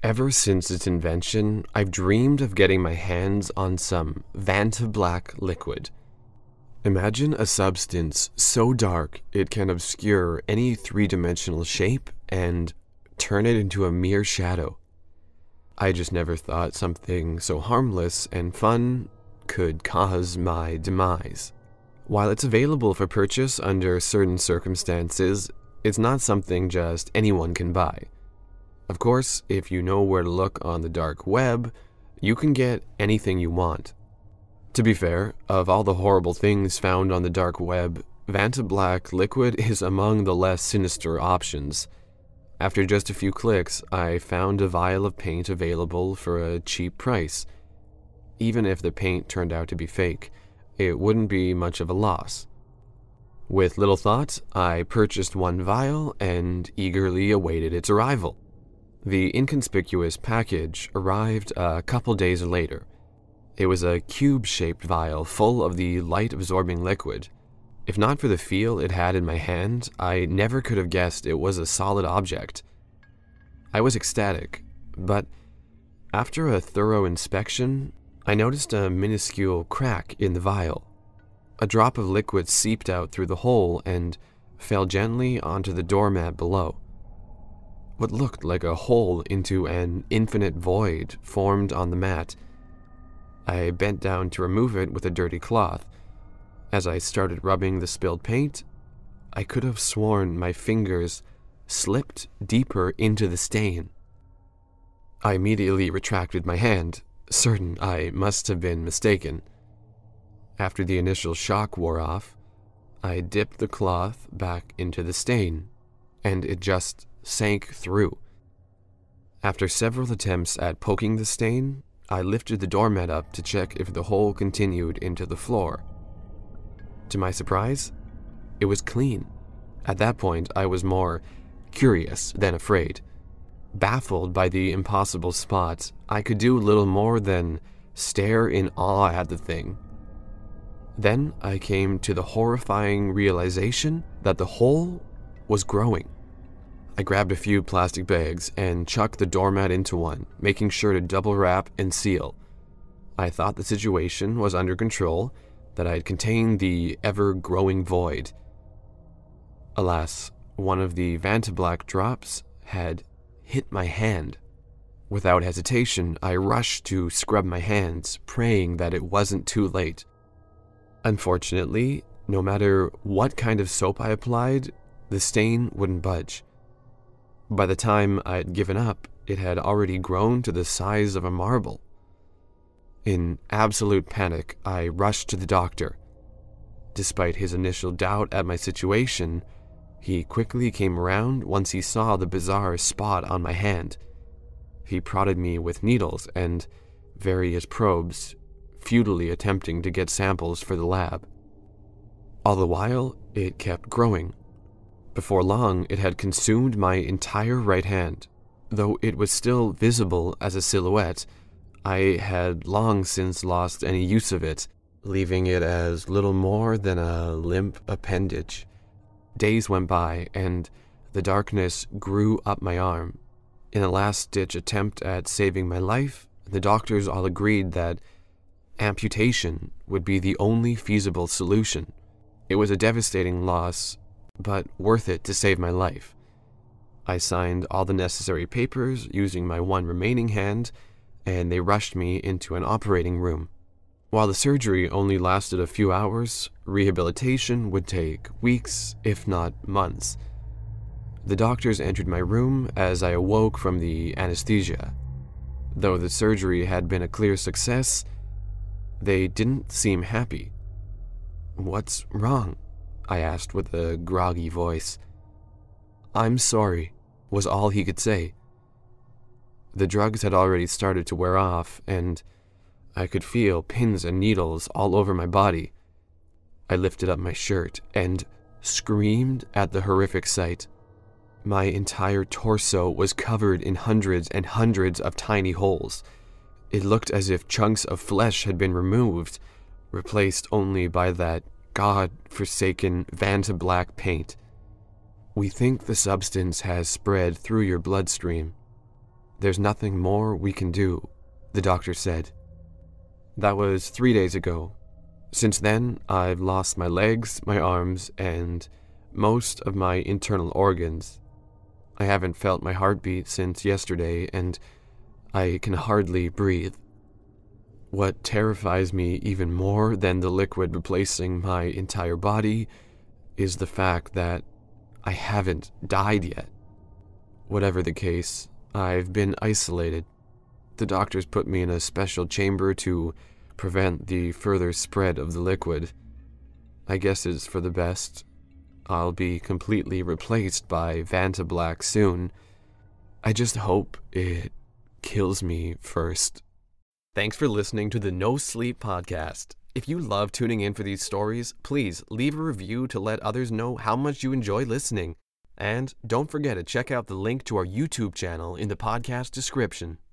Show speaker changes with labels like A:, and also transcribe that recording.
A: Ever since its invention, I've dreamed of getting my hands on some Vantablack liquid. Imagine a substance so dark it can obscure any three-dimensional shape and turn it into a mere shadow. I just never thought something so harmless and fun could cause my demise. While it's available for purchase under certain circumstances, it's not something just anyone can buy. Of course, if you know where to look on the dark web, you can get anything you want. To be fair, of all the horrible things found on the dark web, Vantablack liquid is among the less sinister options. After just a few clicks, I found a vial of paint available for a cheap price. Even if the paint turned out to be fake, it wouldn't be much of a loss. With little thought, I purchased one vial and eagerly awaited its arrival. The inconspicuous package arrived a couple days later. It was a cube-shaped vial full of the light-absorbing liquid. If not for the feel it had in my hand, I never could have guessed it was a solid object. I was ecstatic, but after a thorough inspection, I noticed a minuscule crack in the vial. A drop of liquid seeped out through the hole and fell gently onto the doormat below. What looked like a hole into an infinite void formed on the mat. I bent down to remove it with a dirty cloth. As I started rubbing the spilled paint, I could have sworn my fingers slipped deeper into the stain. I immediately retracted my hand, certain I must have been mistaken. After the initial shock wore off, I dipped the cloth back into the stain, and it just sank through. After several attempts at poking the stain, I lifted the doormat up to check if the hole continued into the floor. To my surprise, it was clean. At that point, I was more curious than afraid. Baffled by the impossible spot, I could do little more than stare in awe at the thing. Then I came to the horrifying realization that the hole was growing. I grabbed a few plastic bags and chucked the doormat into one, making sure to double wrap and seal. I thought the situation was under control, that I had contained the ever-growing void. Alas, one of the Vantablack drops had hit my hand. Without hesitation, I rushed to scrub my hands, praying that it wasn't too late. Unfortunately, no matter what kind of soap I applied, the stain wouldn't budge. By the time I had given up, it had already grown to the size of a marble. In absolute panic, I rushed to the doctor. Despite his initial doubt at my situation, he quickly came around once he saw the bizarre spot on my hand. He prodded me with needles and various probes, futilely attempting to get samples for the lab. All the while, it kept growing. Before long, it had consumed my entire right hand. Though it was still visible as a silhouette, I had long since lost any use of it, leaving it as little more than a limp appendage. Days went by, and the darkness grew up my arm. In a last-ditch attempt at saving my life, the doctors all agreed that amputation would be the only feasible solution. It was a devastating loss, but worth it to save my life. I signed all the necessary papers using my one remaining hand, and they rushed me into an operating room. While the surgery only lasted a few hours, rehabilitation would take weeks, if not months. The doctors entered my room as I awoke from the anesthesia. Though the surgery had been a clear success, they didn't seem happy. "What's wrong?" I asked with a groggy voice. "I'm sorry," was all he could say. The drugs had already started to wear off, and I could feel pins and needles all over my body. I lifted up my shirt and screamed at the horrific sight. My entire torso was covered in hundreds and hundreds of tiny holes. It looked as if chunks of flesh had been removed, replaced only by that God-forsaken Vantablack paint. "We think the substance has spread through your bloodstream." There's nothing more we can do, the doctor said. That was 3 days ago. Since then, I've lost my legs, my arms, and most of my internal organs. I haven't felt my heartbeat since yesterday, and I can hardly breathe. What terrifies me even more than the liquid replacing my entire body is the fact that I haven't died yet. Whatever the case, I've been isolated. The doctors put me in a special chamber to prevent the further spread of the liquid. I guess it's for the best. I'll be completely replaced by Vantablack soon. I just hope it kills me first. Thanks for listening to the No Sleep Podcast. If you love tuning in for these stories, please leave a review to let others know how much you enjoy listening. And don't forget to check out the link to our YouTube channel in the podcast description.